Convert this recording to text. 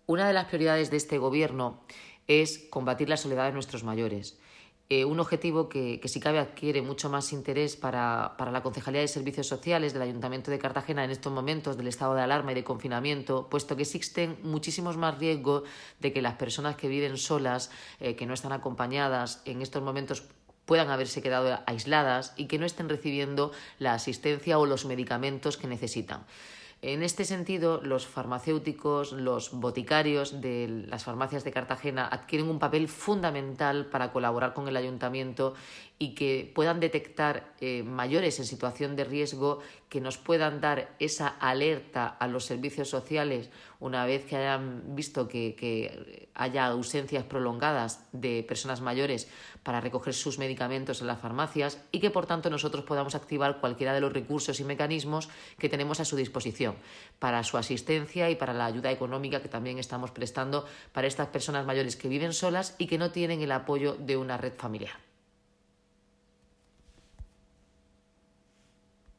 Una de las prioridades de este Gobierno es combatir la soledad de nuestros mayores. Un objetivo que si cabe adquiere mucho más interés para la Concejalía de Servicios Sociales del Ayuntamiento de Cartagena en estos momentos del estado de alarma y de confinamiento, puesto que existen muchísimos más riesgos de que las personas que viven solas, que no están acompañadas en estos momentos, puedan haberse quedado aisladas y que no estén recibiendo la asistencia o los medicamentos que necesitan. En este sentido, los farmacéuticos, los boticarios de las farmacias de Cartagena adquieren un papel fundamental para colaborar con el ayuntamiento y que puedan detectar mayores en situación de riesgo, que nos puedan dar esa alerta a los servicios sociales una vez que hayan visto que haya ausencias prolongadas de personas mayores para recoger sus medicamentos en las farmacias y que, por tanto, nosotros podamos activar cualquiera de los recursos y mecanismos que tenemos a su disposición para su asistencia y para la ayuda económica que también estamos prestando para estas personas mayores que viven solas y que no tienen el apoyo de una red familiar.